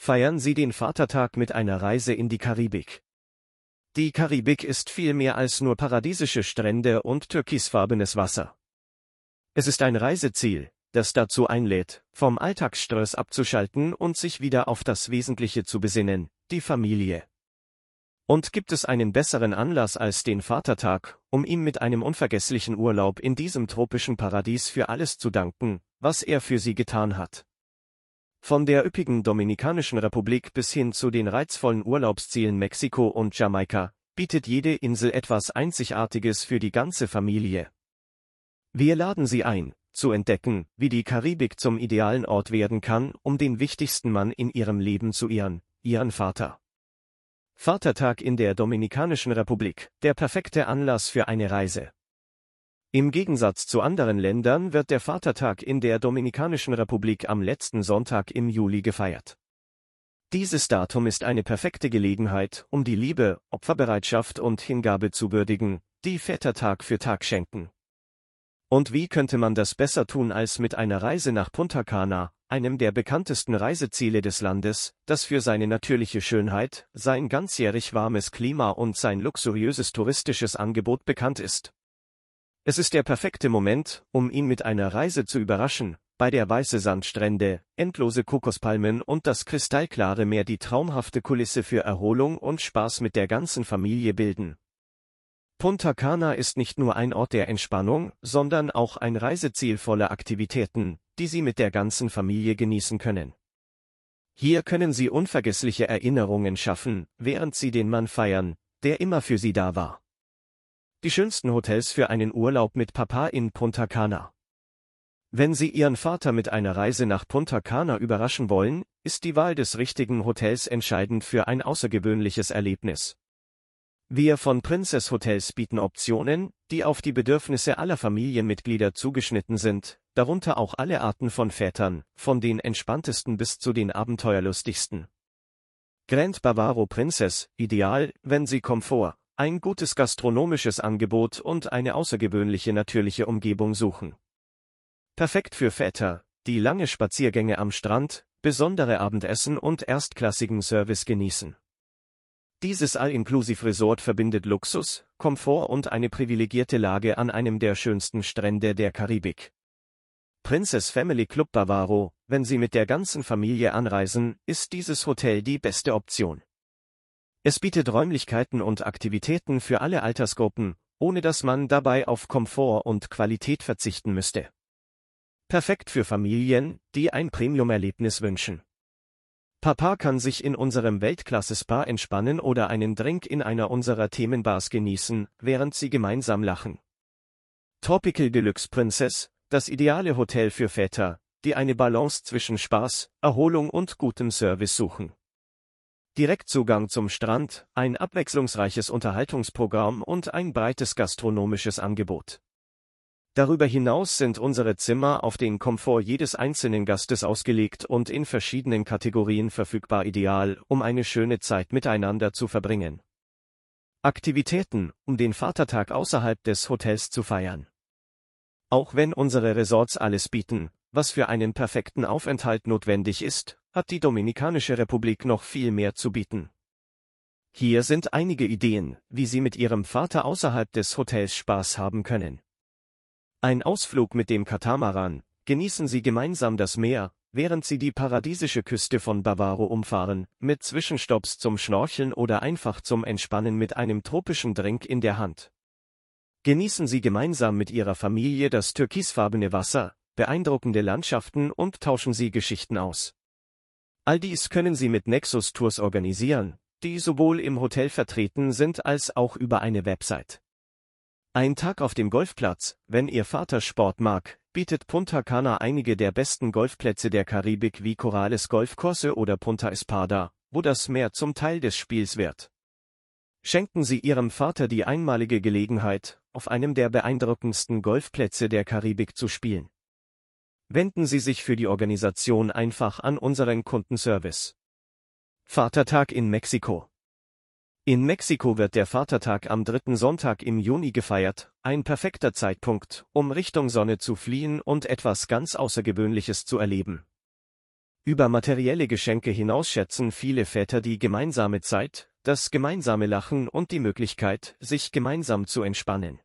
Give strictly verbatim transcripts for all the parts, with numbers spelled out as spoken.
Feiern Sie den Vatertag mit einer Reise in die Karibik. Die Karibik ist viel mehr als nur paradiesische Strände und türkisfarbenes Wasser. Es ist ein Reiseziel, das dazu einlädt, vom Alltagsstress abzuschalten und sich wieder auf das Wesentliche zu besinnen, die Familie. Und gibt es einen besseren Anlass als den Vatertag, um ihm mit einem unvergesslichen Urlaub in diesem tropischen Paradies für alles zu danken, was er für sie getan hat? Von der üppigen Dominikanischen Republik bis hin zu den reizvollen Urlaubszielen Mexiko und Jamaika bietet jede Insel etwas Einzigartiges für die ganze Familie. Wir laden Sie ein, zu entdecken, wie die Karibik zum idealen Ort werden kann, um den wichtigsten Mann in Ihrem Leben zu ehren, Ihren Vater. Vatertag in der Dominikanischen Republik, der perfekte Anlass für eine Reise. Im Gegensatz zu anderen Ländern wird der Vatertag in der Dominikanischen Republik am letzten Sonntag im Juli gefeiert. Dieses Datum ist eine perfekte Gelegenheit, um die Liebe, Opferbereitschaft und Hingabe zu würdigen, die Väter Tag für Tag schenken. Und wie könnte man das besser tun als mit einer Reise nach Punta Cana, einem der bekanntesten Reiseziele des Landes, das für seine natürliche Schönheit, sein ganzjährig warmes Klima und sein luxuriöses touristisches Angebot bekannt ist. Es ist der perfekte Moment, um ihn mit einer Reise zu überraschen, bei der weiße Sandstrände, endlose Kokospalmen und das kristallklare Meer die traumhafte Kulisse für Erholung und Spaß mit der ganzen Familie bilden. Punta Cana ist nicht nur ein Ort der Entspannung, sondern auch ein Reiseziel voller Aktivitäten, die Sie mit der ganzen Familie genießen können. Hier können Sie unvergessliche Erinnerungen schaffen, während Sie den Mann feiern, der immer für Sie da war. Die schönsten Hotels für einen Urlaub mit Papa in Punta Cana. Wenn Sie Ihren Vater mit einer Reise nach Punta Cana überraschen wollen, ist die Wahl des richtigen Hotels entscheidend für ein außergewöhnliches Erlebnis. Wir von Princess Hotels bieten Optionen, die auf die Bedürfnisse aller Familienmitglieder zugeschnitten sind, darunter auch alle Arten von Vätern, von den entspanntesten bis zu den abenteuerlustigsten. Grand Bavaro Princess, ideal, wenn Sie Komfort, ein gutes gastronomisches Angebot und eine außergewöhnliche natürliche Umgebung suchen. Perfekt für Väter, die lange Spaziergänge am Strand, besondere Abendessen und erstklassigen Service genießen. Dieses All-Inclusive-Resort verbindet Luxus, Komfort und eine privilegierte Lage an einem der schönsten Strände der Karibik. Princess Family Club Bavaro, wenn Sie mit der ganzen Familie anreisen, ist dieses Hotel die beste Option. Es bietet Räumlichkeiten und Aktivitäten für alle Altersgruppen, ohne dass man dabei auf Komfort und Qualität verzichten müsste. Perfekt für Familien, die ein Premium-Erlebnis wünschen. Papa kann sich in unserem Weltklasse-Spa entspannen oder einen Drink in einer unserer Themenbars genießen, während sie gemeinsam lachen. Tropical Deluxe Princess, das ideale Hotel für Väter, die eine Balance zwischen Spaß, Erholung und gutem Service suchen. Direktzugang zum Strand, ein abwechslungsreiches Unterhaltungsprogramm und ein breites gastronomisches Angebot. Darüber hinaus sind unsere Zimmer auf den Komfort jedes einzelnen Gastes ausgelegt und in verschiedenen Kategorien verfügbar, ideal, um eine schöne Zeit miteinander zu verbringen. Aktivitäten, um den Vatertag außerhalb des Hotels zu feiern. Auch wenn unsere Resorts alles bieten, was für einen perfekten Aufenthalt notwendig ist, hat die Dominikanische Republik noch viel mehr zu bieten. Hier sind einige Ideen, wie Sie mit Ihrem Vater außerhalb des Hotels Spaß haben können. Ein Ausflug mit dem Katamaran, genießen Sie gemeinsam das Meer, während Sie die paradiesische Küste von Bavaro umfahren, mit Zwischenstopps zum Schnorcheln oder einfach zum Entspannen mit einem tropischen Drink in der Hand. Genießen Sie gemeinsam mit Ihrer Familie das türkisfarbene Wasser, beeindruckende Landschaften und tauschen Sie Geschichten aus. All dies können Sie mit Nexus Tours organisieren, die sowohl im Hotel vertreten sind als auch über eine Website. Ein Tag auf dem Golfplatz, wenn Ihr Vater Sport mag, bietet Punta Cana einige der besten Golfplätze der Karibik wie Corales Golfkurse oder Punta Espada, wo das Meer zum Teil des Spiels wird. Schenken Sie Ihrem Vater die einmalige Gelegenheit, auf einem der beeindruckendsten Golfplätze der Karibik zu spielen. Wenden Sie sich für die Organisation einfach an unseren Kundenservice. Vatertag in Mexiko. In Mexiko wird der Vatertag am dritten Sonntag im Juni gefeiert, ein perfekter Zeitpunkt, um Richtung Sonne zu fliehen und etwas ganz Außergewöhnliches zu erleben. Über materielle Geschenke hinaus schätzen viele Väter die gemeinsame Zeit, das gemeinsame Lachen und die Möglichkeit, sich gemeinsam zu entspannen.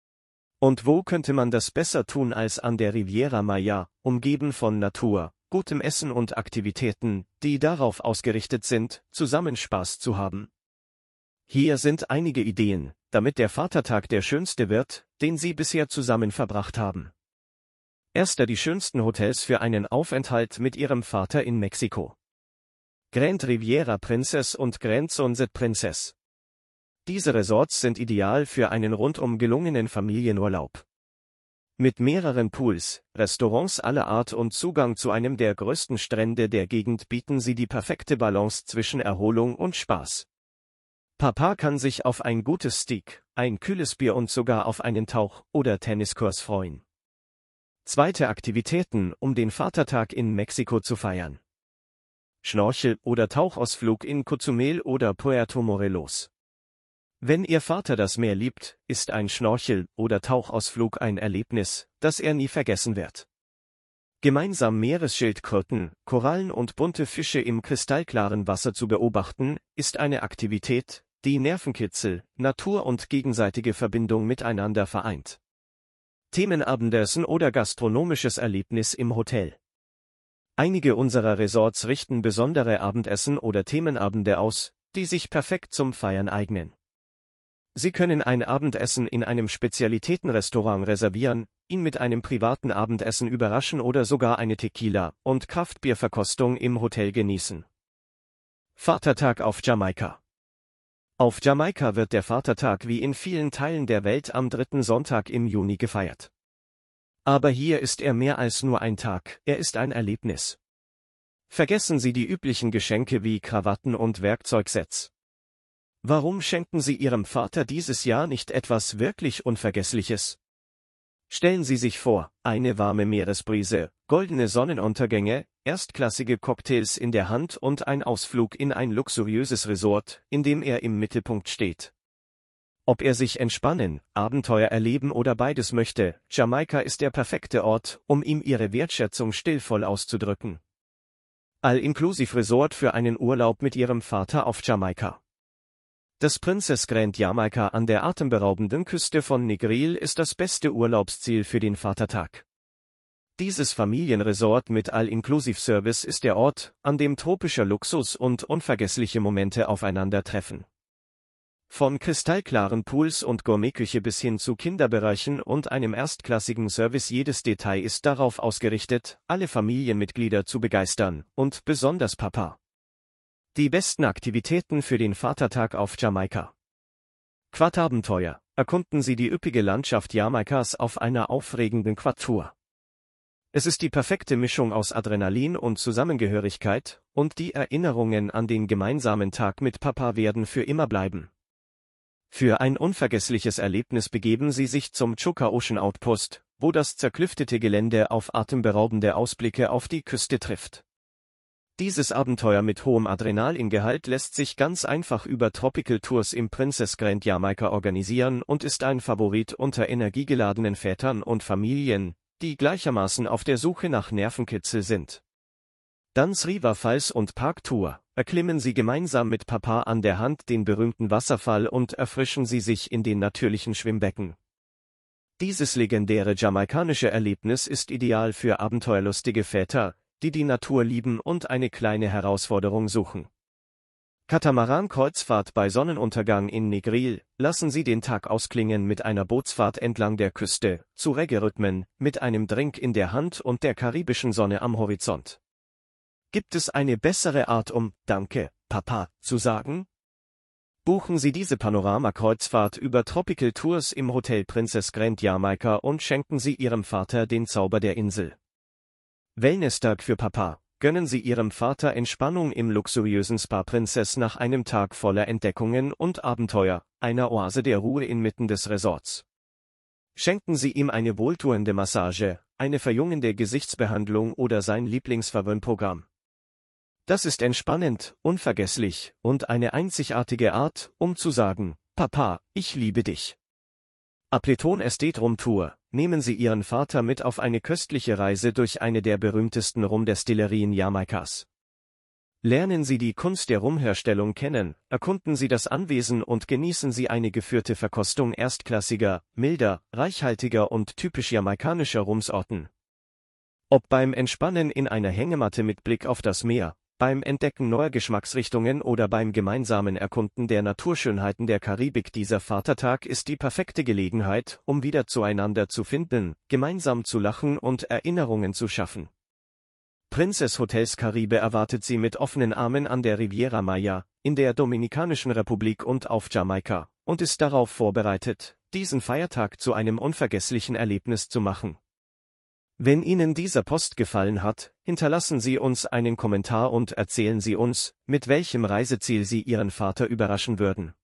Und wo könnte man das besser tun als an der Riviera Maya, umgeben von Natur, gutem Essen und Aktivitäten, die darauf ausgerichtet sind, zusammen Spaß zu haben? Hier sind einige Ideen, damit der Vatertag der schönste wird, den Sie bisher zusammen verbracht haben. Erster die schönsten Hotels für einen Aufenthalt mit Ihrem Vater in Mexiko. Grand Riviera Princess und Grand Sunset Princess. Diese Resorts sind ideal für einen rundum gelungenen Familienurlaub. Mit mehreren Pools, Restaurants aller Art und Zugang zu einem der größten Strände der Gegend bieten sie die perfekte Balance zwischen Erholung und Spaß. Papa kann sich auf ein gutes Steak, ein kühles Bier und sogar auf einen Tauch- oder Tenniskurs freuen. Zweite Aktivitäten, um den Vatertag in Mexiko zu feiern. Schnorchel- oder Tauchausflug in Cozumel oder Puerto Morelos. Wenn Ihr Vater das Meer liebt, ist ein Schnorchel- oder Tauchausflug ein Erlebnis, das er nie vergessen wird. Gemeinsam Meeresschildkröten, Korallen und bunte Fische im kristallklaren Wasser zu beobachten, ist eine Aktivität, die Nervenkitzel, Natur und gegenseitige Verbindung miteinander vereint. Themenabendessen oder gastronomisches Erlebnis im Hotel. Einige unserer Resorts richten besondere Abendessen oder Themenabende aus, die sich perfekt zum Feiern eignen. Sie können ein Abendessen in einem Spezialitätenrestaurant reservieren, ihn mit einem privaten Abendessen überraschen oder sogar eine Tequila- und Kraftbierverkostung im Hotel genießen. Vatertag auf Jamaika. Auf Jamaika wird der Vatertag wie in vielen Teilen der Welt am dritten Sonntag im Juni gefeiert. Aber hier ist er mehr als nur ein Tag, er ist ein Erlebnis. Vergessen Sie die üblichen Geschenke wie Krawatten und Werkzeugsets. Warum schenken Sie Ihrem Vater dieses Jahr nicht etwas wirklich Unvergessliches? Stellen Sie sich vor, eine warme Meeresbrise, goldene Sonnenuntergänge, erstklassige Cocktails in der Hand und ein Ausflug in ein luxuriöses Resort, in dem er im Mittelpunkt steht. Ob er sich entspannen, Abenteuer erleben oder beides möchte, Jamaika ist der perfekte Ort, um ihm Ihre Wertschätzung stillvoll auszudrücken. All-Inclusive Resort für einen Urlaub mit Ihrem Vater auf Jamaika. Das Princess Grand Jamaika an der atemberaubenden Küste von Negril ist das beste Urlaubsziel für den Vatertag. Dieses Familienresort mit All-Inclusive-Service ist der Ort, an dem tropischer Luxus und unvergessliche Momente aufeinandertreffen. Von kristallklaren Pools und Gourmetküche bis hin zu Kinderbereichen und einem erstklassigen Service, jedes Detail ist darauf ausgerichtet, alle Familienmitglieder zu begeistern, und besonders Papa. Die besten Aktivitäten für den Vatertag auf Jamaika. Quad-Abenteuer. Erkunden Sie die üppige Landschaft Jamaikas auf einer aufregenden Quad-Tour. Es ist die perfekte Mischung aus Adrenalin und Zusammengehörigkeit, und die Erinnerungen an den gemeinsamen Tag mit Papa werden für immer bleiben. Für ein unvergessliches Erlebnis begeben Sie sich zum Chuka Ocean Outpost, wo das zerklüftete Gelände auf atemberaubende Ausblicke auf die Küste trifft. Dieses Abenteuer mit hohem Adrenalingehalt lässt sich ganz einfach über Tropical Tours im Princess Grand Jamaika organisieren und ist ein Favorit unter energiegeladenen Vätern und Familien, die gleichermaßen auf der Suche nach Nervenkitzel sind. Dance River Falls und Park Tour. Erklimmen Sie gemeinsam mit Papa an der Hand den berühmten Wasserfall und erfrischen Sie sich in den natürlichen Schwimmbecken. Dieses legendäre jamaikanische Erlebnis ist ideal für abenteuerlustige Väter, die die Natur lieben und eine kleine Herausforderung suchen. Katamaran-Kreuzfahrt bei Sonnenuntergang in Negril. Lassen Sie den Tag ausklingen mit einer Bootsfahrt entlang der Küste, zu Reggae-Rhythmen, mit einem Drink in der Hand und der karibischen Sonne am Horizont. Gibt es eine bessere Art, um »Danke, Papa« zu sagen? Buchen Sie diese Panorama-Kreuzfahrt über Tropical Tours im Hotel Princess Grand Jamaika und schenken Sie Ihrem Vater den Zauber der Insel. Wellness-Tag für Papa. Gönnen Sie Ihrem Vater Entspannung im luxuriösen Spa Princess nach einem Tag voller Entdeckungen und Abenteuer, einer Oase der Ruhe inmitten des Resorts. Schenken Sie ihm eine wohltuende Massage, eine verjüngende Gesichtsbehandlung oder sein Lieblingsverwöhnprogramm. Das ist entspannend, unvergesslich und eine einzigartige Art, um zu sagen, Papa, ich liebe dich. Appleton Estate Room Tour. nehmen Sie Ihren Vater mit auf eine köstliche Reise durch eine der berühmtesten Rumdestillerien Jamaikas. Lernen Sie die Kunst der Rumherstellung kennen, erkunden Sie das Anwesen und genießen Sie eine geführte Verkostung erstklassiger, milder, reichhaltiger und typisch jamaikanischer Rumsorten. Ob beim Entspannen in einer Hängematte mit Blick auf das Meer, beim Entdecken neuer Geschmacksrichtungen oder beim gemeinsamen Erkunden der Naturschönheiten der Karibik, dieser Vatertag ist die perfekte Gelegenheit, um wieder zueinander zu finden, gemeinsam zu lachen und Erinnerungen zu schaffen. Princess Hotels Caribe erwartet Sie mit offenen Armen an der Riviera Maya, in der Dominikanischen Republik und auf Jamaika, und ist darauf vorbereitet, diesen Feiertag zu einem unvergesslichen Erlebnis zu machen. Wenn Ihnen dieser Post gefallen hat, hinterlassen Sie uns einen Kommentar und erzählen Sie uns, mit welchem Reiseziel Sie Ihren Vater überraschen würden.